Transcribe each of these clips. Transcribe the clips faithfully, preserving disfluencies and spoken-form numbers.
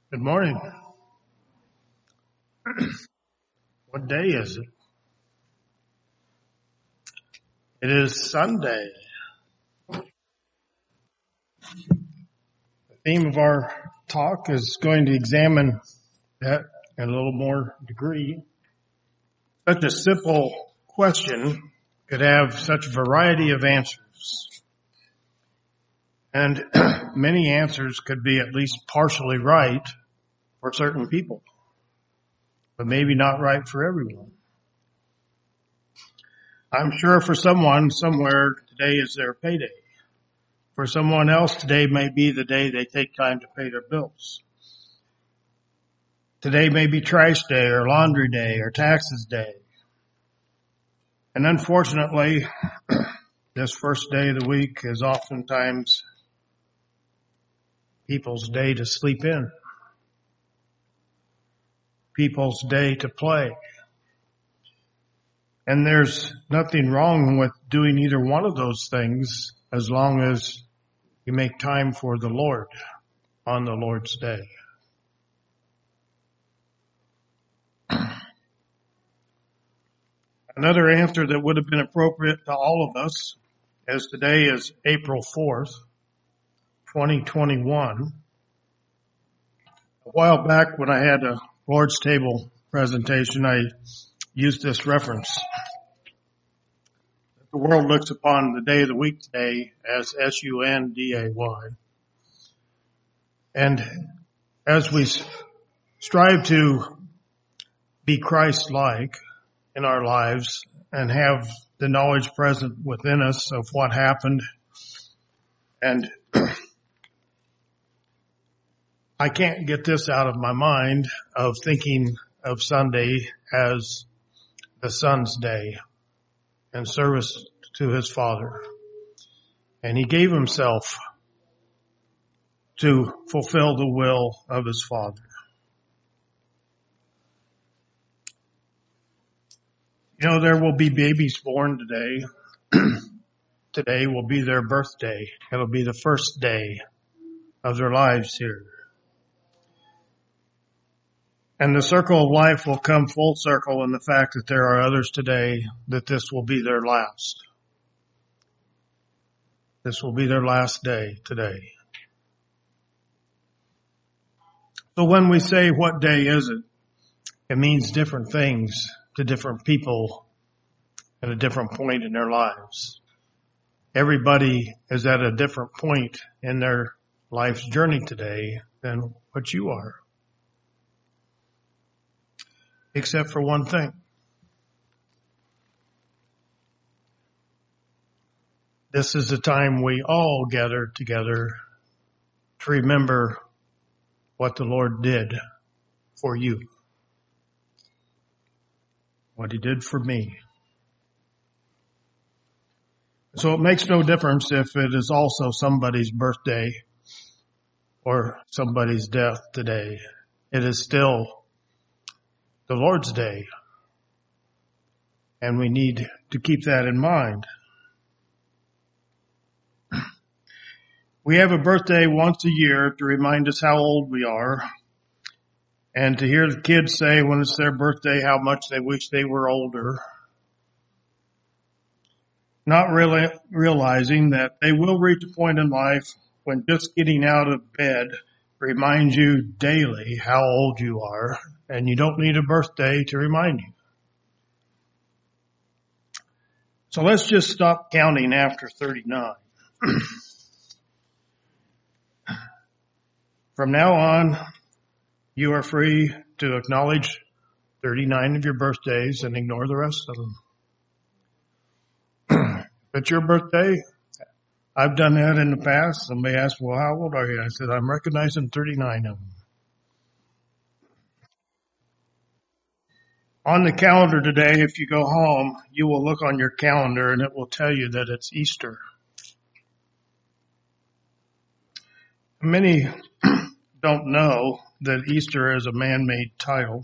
Good morning. What day is it? It is Sunday. The theme of our talk is going to examine that in a little more degree. Such a simple question could have such a variety of answers. And many answers could be at least partially right for certain people, but maybe not right for everyone. I'm sure for someone somewhere today is their payday. For someone else today may be the day they take time to pay their bills. Today may be trash day or laundry day or taxes day. And unfortunately, this first day of the week is oftentimes people's day to sleep in. People's day to play. And there's nothing wrong with doing either one of those things as long as you make time for the Lord on the Lord's day. Another answer that would have been appropriate to all of us, as today is April fourth, twenty twenty-one. A while back when I had a Lord's Table presentation, I used this reference. The world looks upon the day of the week today as S U N D A Y. And as we strive to be Christ-like in our lives and have the knowledge present within us of what happened, and I can't get this out of my mind of thinking of Sunday as the Son's day and service to his Father. And he gave himself to fulfill the will of his Father. You know, there will be babies born today. Today will be their birthday. It'll be the first day of their lives here. And the circle of life will come full circle in the fact that there are others today that this will be their last. This will be their last day today. So when we say what day is it, it means different things to different people at a different point in their lives. Everybody is at a different point in their life's journey today than what you are. Except for one thing. This is the time we all gather together to remember what the Lord did for you. What he did for me. So it makes no difference if it is also somebody's birthday or somebody's death today. It is still the Lord's day. And we need to keep that in mind. We have a birthday once a year to remind us how old we are. And to hear the kids say when it's their birthday how much they wish they were older. Not really realizing that they will reach a point in life when just getting out of bed reminds you daily how old you are. And you don't need a birthday to remind you. So let's just stop counting after thirty-nine. From now on, you are free to acknowledge thirty-nine of your birthdays and ignore the rest of them. If it's your birthday, I've done that in the past. Somebody asked, well, how old are you? I said, I'm recognizing thirty-nine of them. On the calendar today, if you go home, you will look on your calendar and it will tell you that it's Easter. Many don't know that Easter is a man-made title.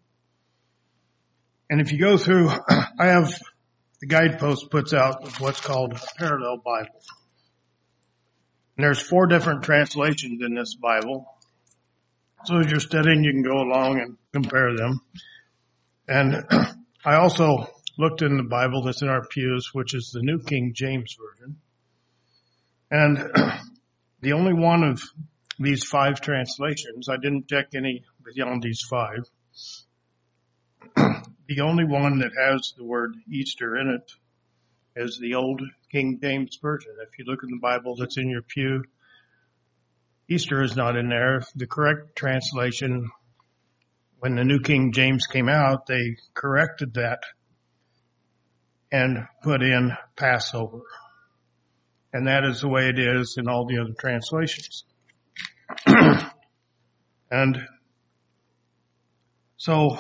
And if you go through, I have, the Guidepost puts out what's called a parallel Bible. And there's four different translations in this Bible. So as you're studying, you can go along and compare them. And I also looked in the Bible that's in our pews, which is the New King James Version. And the only one of these five translations, I didn't check any beyond these five, the only one that has the word Easter in it is the old King James Version. If you look in the Bible that's in your pew, Easter is not in there. The correct translation, when the New King James came out, they corrected that and put in Passover. And that is the way it is in all the other translations. And so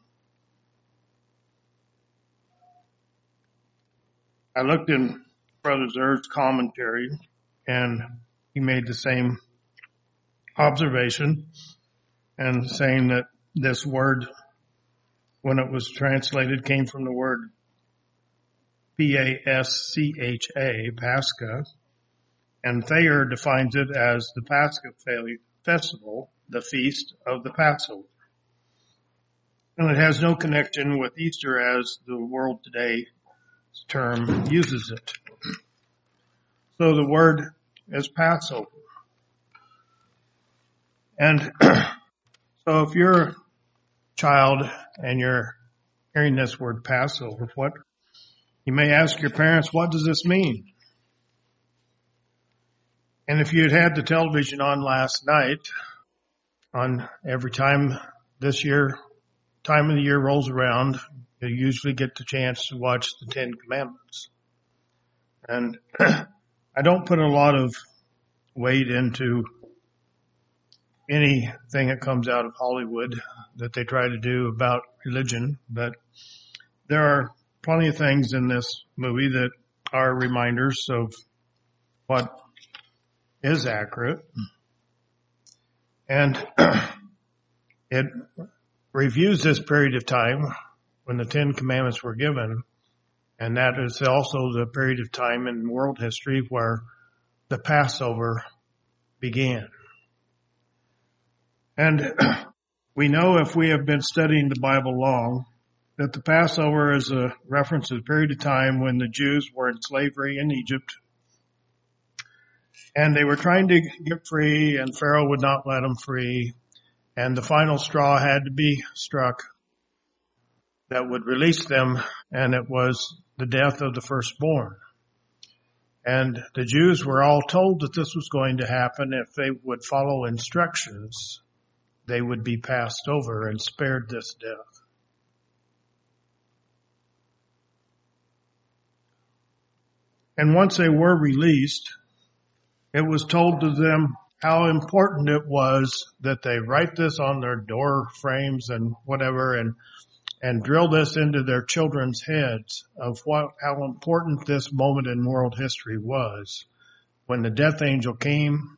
I looked in Brother Zer's commentary, and he made the same observation, and saying that this word, when it was translated, came from the word P A S C H A, Pascha, and Thayer defines it as the Pascha festival, the feast of the Passover. And it has no connection with Easter as the world today term uses it. So the word is Passover. And so if you're a child and you're hearing this word Passover, what you may ask your parents, what does this mean? And if you had had the television on last night, on every time this year, time of the year rolls around, you usually get the chance to watch the Ten Commandments. And I don't put a lot of weight into anything that comes out of Hollywood that they try to do about religion, but there are plenty of things in this movie that are reminders of what is accurate. And it reviews this period of time when the Ten Commandments were given, and that is also the period of time in world history where the Passover began. And we know, if we have been studying the Bible long, that the Passover is a reference to the period of time when the Jews were in slavery in Egypt, and they were trying to get free, and Pharaoh would not let them free, and the final straw had to be struck that would release them, and it was the death of the firstborn. And the Jews were all told that this was going to happen. If they would follow instructions, they would be passed over and spared this death. And once they were released, it was told to them how important it was that they write this on their door frames and whatever, and and drill this into their children's heads of what, how important this moment in world history was when the death angel came,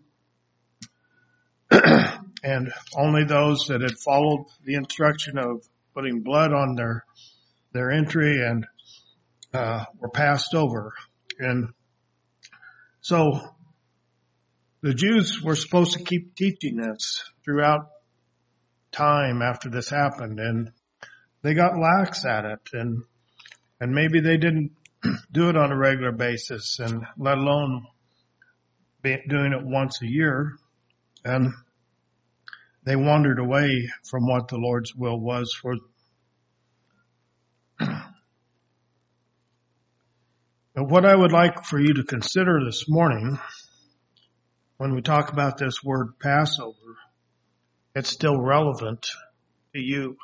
and only those that had followed the instruction of putting blood on their their entry and uh, were passed over. And so the Jews were supposed to keep teaching this throughout time after this happened, and they got lax at it, and and maybe they didn't do it on a regular basis, and let alone be doing it once a year, and they wandered away from what the Lord's will was for. But what I would like for you to consider this morning, when we talk about this word Passover, it's still relevant to you.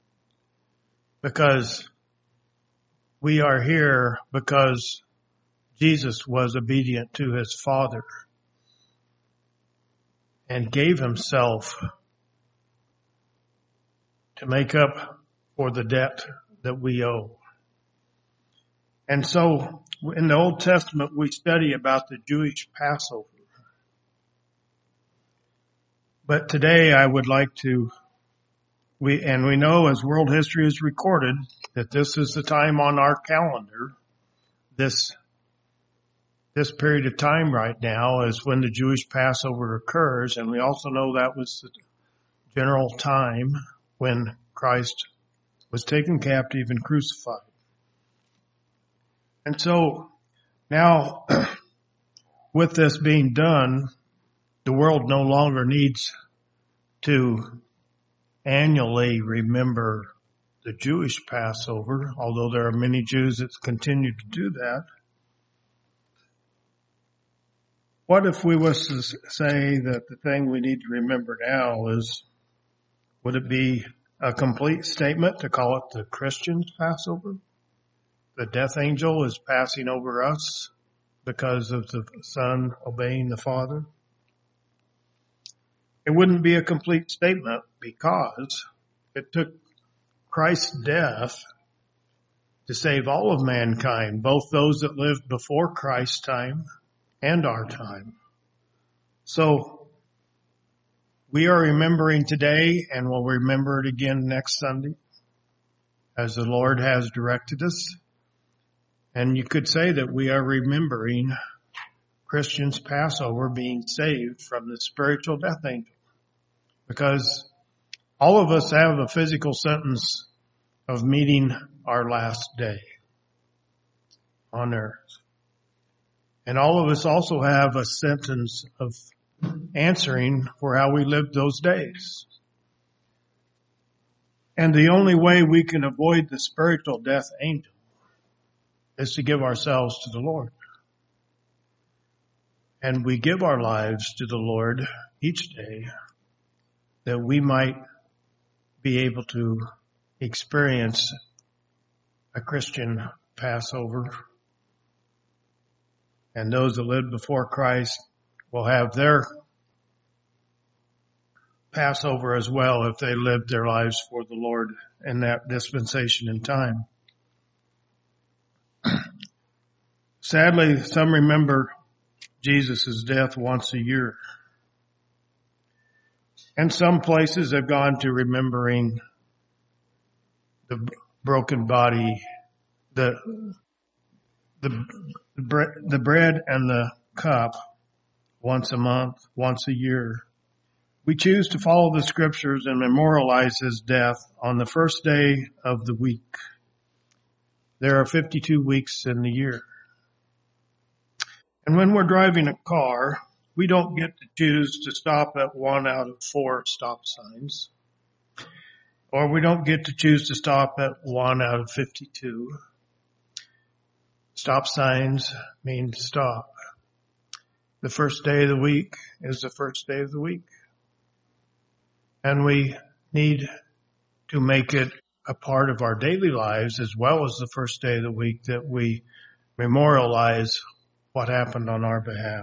Because we are here because Jesus was obedient to his Father and gave himself to make up for the debt that we owe. And so in the Old Testament, we study about the Jewish Passover. But today I would like to We, and we know, as world history is recorded, that this is the time on our calendar. This, this period of time right now is when the Jewish Passover occurs. And we also know that was the, general time when Christ was taken captive and crucified. And so now, with this being done, the world no longer needs to annually remember the Jewish Passover, although there are many Jews that continue to do that. What if we was to say that the thing we need to remember now is, would it be a complete statement to call it the Christian's Passover? The death angel is passing over us because of the Son obeying the Father? It wouldn't be a complete statement because it took Christ's death to save all of mankind, both those that lived before Christ's time and our time. So we are remembering today, and we'll remember it again next Sunday as the Lord has directed us. And you could say that we are remembering Christians' Passover being saved from the spiritual death angel, because all of us have a physical sentence of meeting our last day on earth. And all of us also have a sentence of answering for how we lived those days. And the only way we can avoid the spiritual death angel is to give ourselves to the Lord. And we give our lives to the Lord each day that we might be able to experience a Christian Passover. And those that lived before Christ will have their Passover as well if they lived their lives for the Lord in that dispensation in time. Sadly, some remember Jesus' death once a year. And some places have gone to remembering the broken body, the, the, the, bre- the bread and the cup once a month, once a year. We choose to follow the scriptures and memorialize his death on the first day of the week. There are fifty-two weeks in the year. And when we're driving a car, we don't get to choose to stop at one out of four stop signs. Or we don't get to choose to stop at one out of fifty-two. Stop signs mean stop. The first day of the week is the first day of the week. And we need to make it a part of our daily lives as well as the first day of the week that we memorialize what happened on our behalf.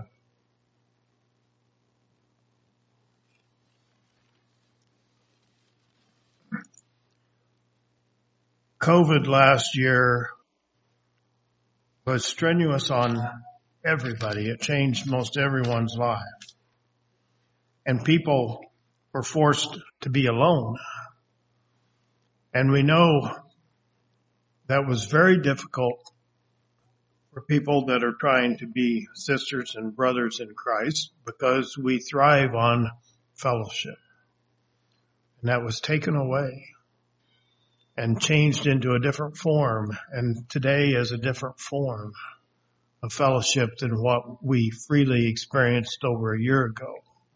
COVID last year was strenuous on everybody. It changed most everyone's life. And people were forced to be alone. And we know that was very difficult for people that are trying to be sisters and brothers in Christ, because we thrive on fellowship. And that was taken away and changed into a different form, and today is a different form of fellowship than what we freely experienced over a year ago.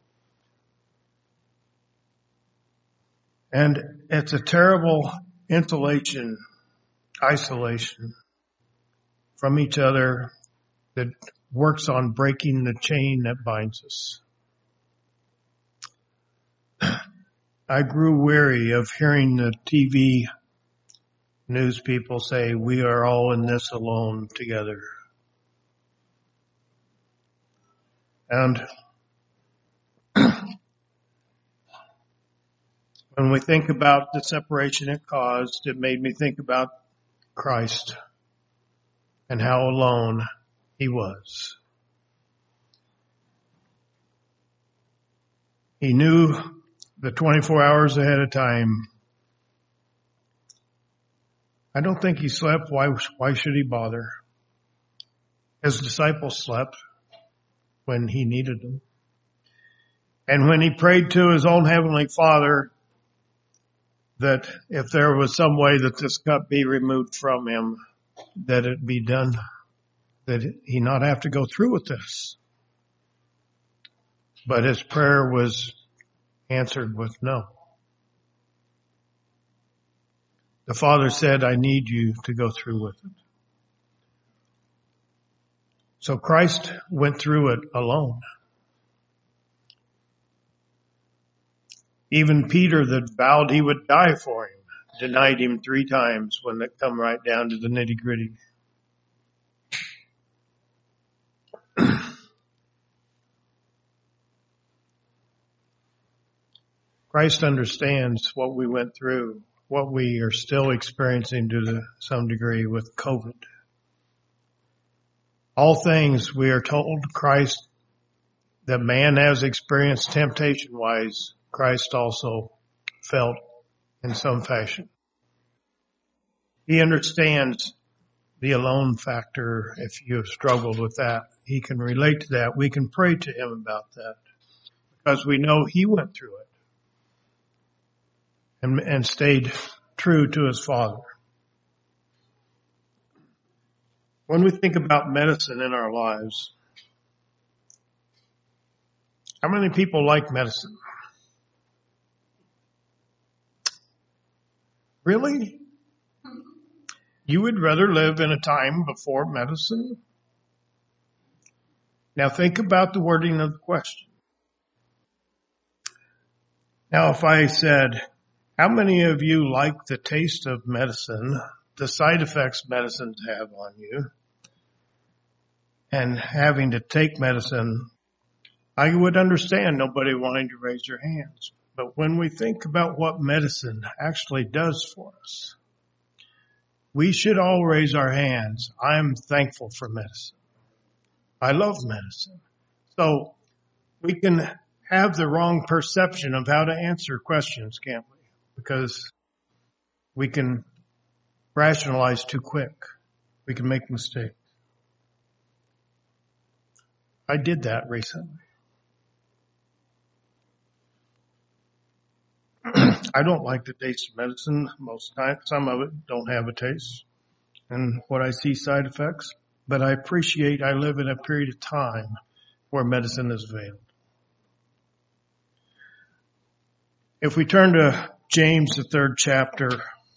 And it's a terrible insulation, isolation from each other that works on breaking the chain that binds us. I grew weary of hearing the T V news people say, we are all in this alone together. And when we think about the separation it caused, it made me think about Christ and how alone he was. He knew the twenty-four hours ahead of time. I don't think he slept. Why, why should he bother? His disciples slept when he needed them. And when he prayed to his own heavenly Father that if there was some way that this cup be removed from him, that it be done, that he not have to go through with this. But his prayer was answered with no. The Father said, I need you to go through with it. So Christ went through it alone. Even Peter that vowed he would die for him denied him three times when it come right down to the nitty gritty. Christ understands what we went through, what we are still experiencing to the, some degree with COVID. All things we are told Christ, that man has experienced temptation-wise, Christ also felt in some fashion. He understands the alone factor. If you have struggled with that, he can relate to that. We can pray to him about that because we know he went through it and, and stayed true to his Father. When we think about medicine in our lives, how many people like medicine? Really? You would rather live in a time before medicine? Now think about the wording of the question. Now if I said, how many of you like the taste of medicine, the side effects medicines have on you, and having to take medicine, I would understand nobody wanting to raise their hands. But when we think about what medicine actually does for us, we should all raise our hands. I'm thankful for medicine. I love medicine. So we can have the wrong perception of how to answer questions, can't we? Because we can rationalize too quick. We can make mistakes. I did that recently. I don't like the taste of medicine most times. Some of it don't have a taste and what I see side effects, but I appreciate I live in a period of time where medicine is veiled. If we turn to James, the third chapter,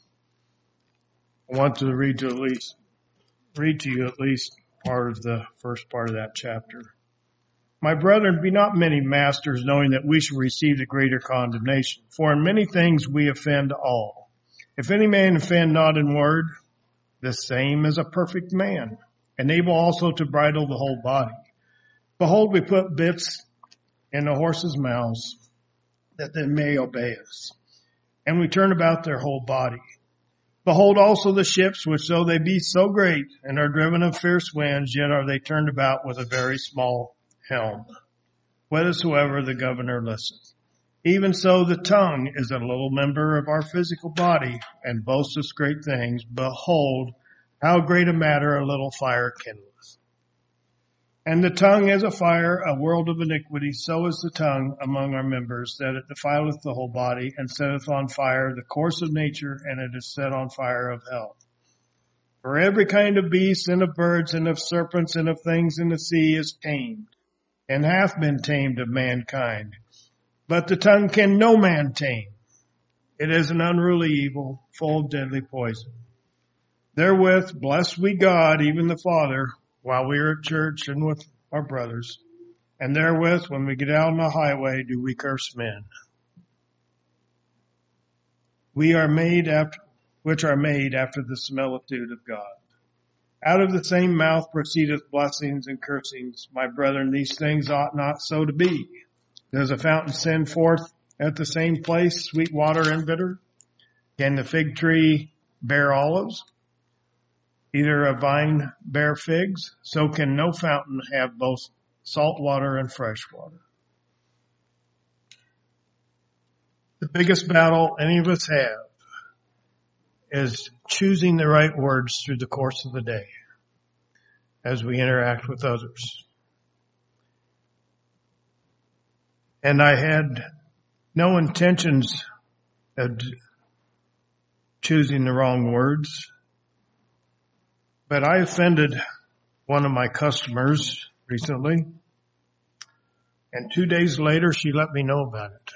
I want to read to at least, read to you at least part of the first part of that chapter. My brethren, be not many masters, knowing that we shall receive the greater condemnation. For in many things we offend all. If any man offend not in word, the same is a perfect man, and able also to bridle the whole body. Behold, we put bits in the horses' mouths, that they may obey us. And we turn about their whole body. Behold also the ships, which though they be so great, and are driven of fierce winds, yet are they turned about with a very small helm, whithersoever the governor listeth. Even so the tongue is a little member of our physical body, and boasteth great things. Behold, how great a matter a little fire kindleth. And the tongue is a fire, a world of iniquity. So is the tongue among our members, that it defileth the whole body, and setteth on fire the course of nature, and it is set on fire of hell. For every kind of beast, and of birds, and of serpents, and of things in the sea is tamed, and hath been tamed of mankind. But the tongue can no man tame. It is an unruly evil, full of deadly poison. Therewith bless we God, even the Father, while we are at church and with our brothers. And therewith, when we get out on the highway, do we curse men. We are made after, which are made after the similitude of God. Out of the same mouth proceedeth blessings and cursings. My brethren, these things ought not so to be. Does a fountain send forth at the same place sweet water and bitter? Can the fig tree bear olives? Either a vine bear figs? So can no fountain have both salt water and fresh water. The biggest battle any of us have is choosing the right words through the course of the day as we interact with others. And I had no intentions of choosing the wrong words, but I offended one of my customers recently, and two days later she let me know about it.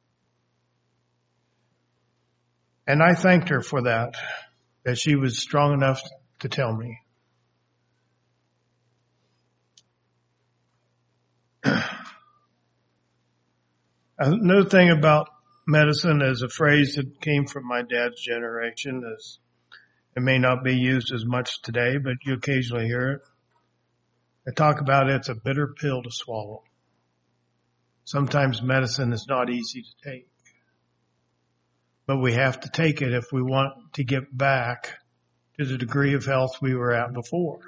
And I thanked her for that, that she was strong enough to tell me. Another thing about medicine is a phrase that came from my dad's generation. Is it may not be used as much today, but you occasionally hear it. They talk about it's a bitter pill to swallow. Sometimes medicine is not easy to take, but we have to take it if we want to get back to the degree of health we were at before.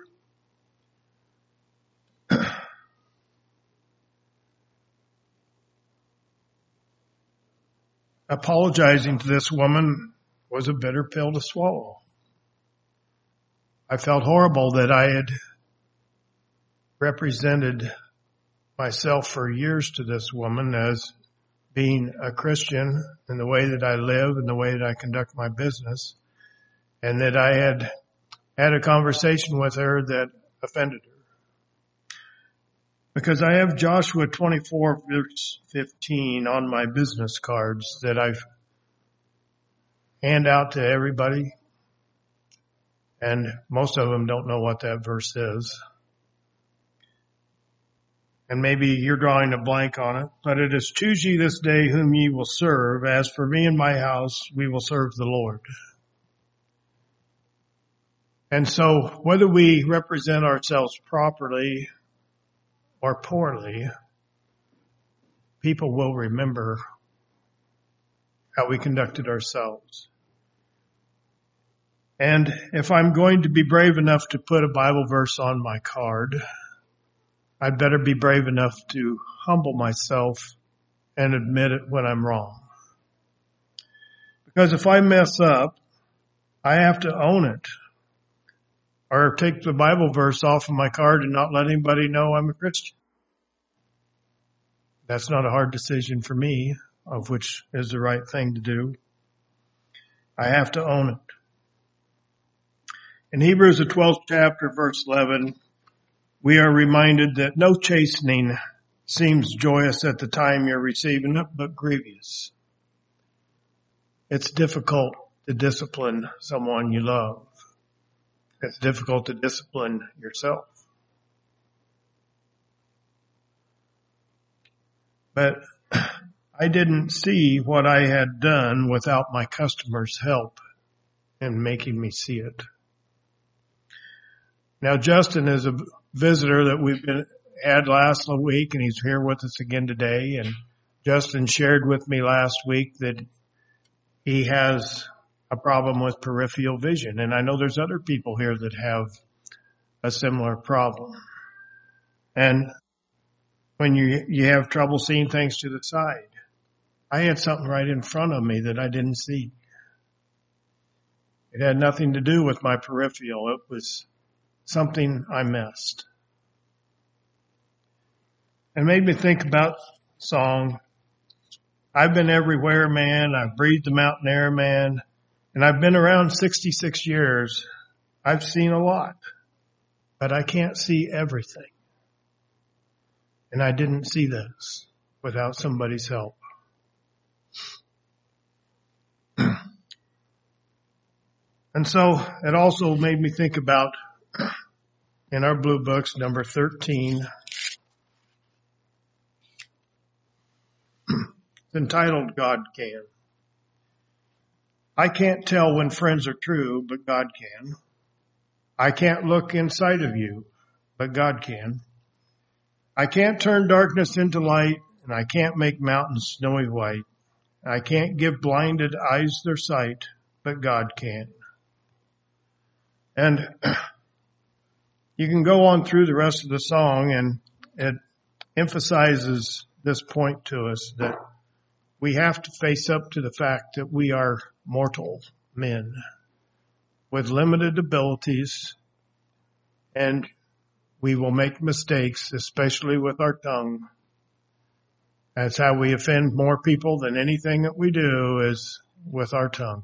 Apologizing to this woman was a bitter pill to swallow. I felt horrible that I had represented myself for years to this woman as being a Christian in the way that I live and the way that I conduct my business, and that I had had a conversation with her that offended her. Because I have Joshua twenty-four verse fifteen on my business cards that I hand out to everybody, and most of them don't know what that verse is. And maybe you're drawing a blank on it, but it is, choose ye this day whom ye will serve. As for me and my house, we will serve the Lord. And so whether we represent ourselves properly or poorly, people will remember how we conducted ourselves. And if I'm going to be brave enough to put a Bible verse on my card, I'd better be brave enough to humble myself and admit it when I'm wrong. Because if I mess up, I have to own it. Or take the Bible verse off of my card and not let anybody know I'm a Christian. That's not a hard decision for me, of which is the right thing to do. I have to own it. In Hebrews, the twelfth chapter, verse eleven, we are reminded that no chastening seems joyous at the time you're receiving it, but grievous. It's difficult to discipline someone you love. It's difficult to discipline yourself. But I didn't see what I had done without my customer's help in making me see it. Now, Justin is a visitor that we've been, had last week, and he's here with us again today. And Justin shared with me last week that he has a problem with peripheral vision. And I know there's other people here that have a similar problem. And when you, you have trouble seeing things to the side, I had something right in front of me that I didn't see. It had nothing to do with my peripheral. It was something I missed. And made me think about the song, I've been everywhere, man. I've breathed the mountain air, man. And I've been around sixty-six years. I've seen a lot, but I can't see everything. And I didn't see this without somebody's help. And so it also made me think about, in our blue books, number thirteen, it's entitled God Can. I can't tell when friends are true, but God can. I can't look inside of you, but God can. I can't turn darkness into light, and I can't make mountains snowy white. I can't give blinded eyes their sight, but God can. And you can go on through the rest of the song, and it emphasizes this point to us that we have to face up to the fact that we are mortal men with limited abilities, and we will make mistakes, especially with our tongue. That's how we offend more people than anything that we do, is with our tongue.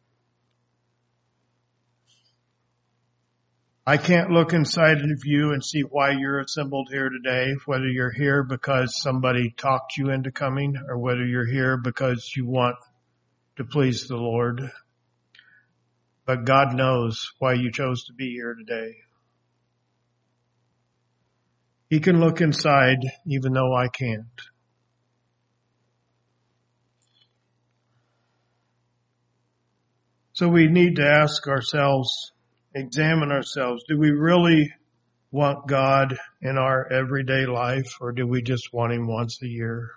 I can't look inside of you and see why you're assembled here today, whether you're here because somebody talked you into coming or whether you're here because you want to please the Lord. But God knows why you chose to be here today. He can look inside even though I can't. So we need to ask ourselves, examine ourselves, do we really want God in our everyday life, or do we just want Him once a year?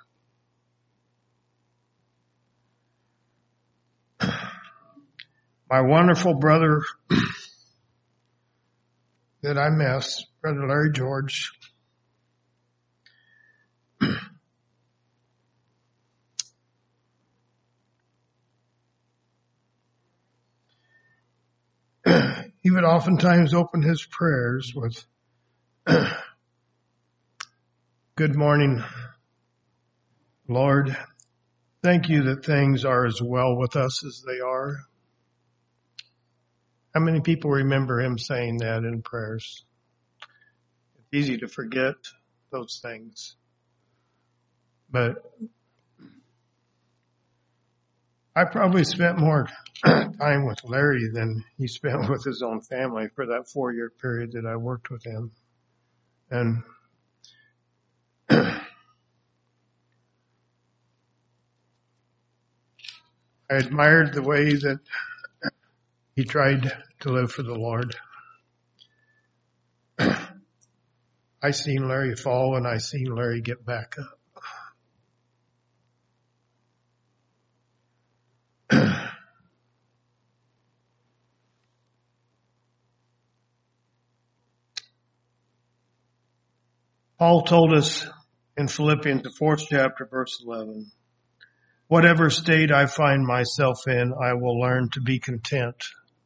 My wonderful brother that I miss, Brother Larry George, he would oftentimes open his prayers with, "Good morning, Lord. Thank you that things are as well with us as they are." How many people remember him saying that in prayers? It's easy to forget those things. But I probably spent more time with Larry than he spent with his own family for that four-year period that I worked with him. And I admired the way that he tried to live for the Lord. I seen Larry fall and I seen Larry get back up. Paul told us in Philippians, the fourth chapter, verse eleven, "Whatever state I find myself in, I will learn to be content."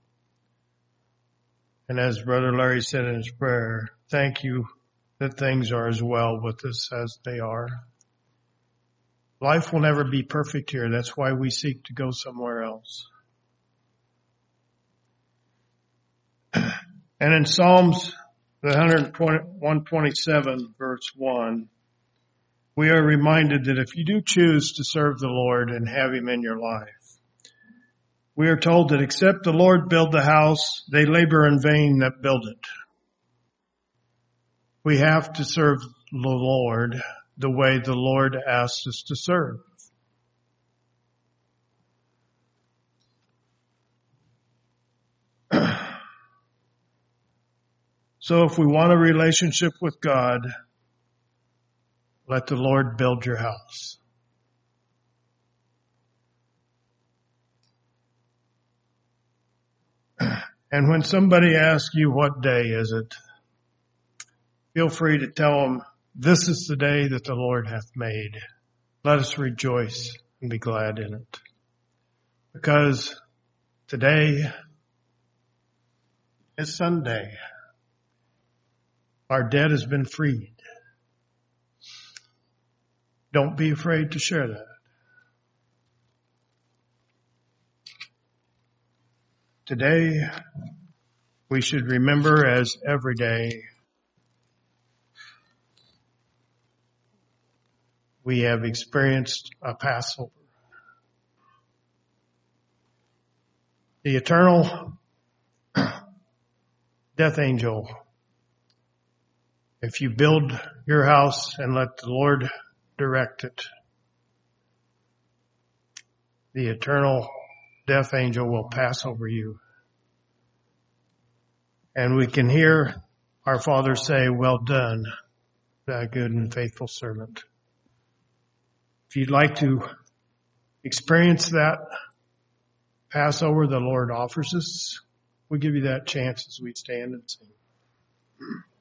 And as Brother Larry said in his prayer, thank you that things are as well with us as they are. Life will never be perfect here. That's why we seek to go somewhere else. And in Psalms one twenty-seven, verse one, we are reminded that if you do choose to serve the Lord and have Him in your life, we are told that except the Lord build the house, they labor in vain that build it. We have to serve the Lord the way the Lord asks us to serve. So if we want a relationship with God, let the Lord build your house. And when somebody asks you what day is it, feel free to tell them, this is the day that the Lord hath made. Let us rejoice and be glad in it. Because today is Sunday. Our debt has been freed. Don't be afraid to share that. Today, we should remember, as every day, we have experienced a Passover. The eternal death angel, if you build your house and let the Lord direct it, the eternal death angel will pass over you. And we can hear our Father say, well done, thou good and faithful servant. If you'd like to experience that Passover the Lord offers us, we'll give you that chance as we stand and sing.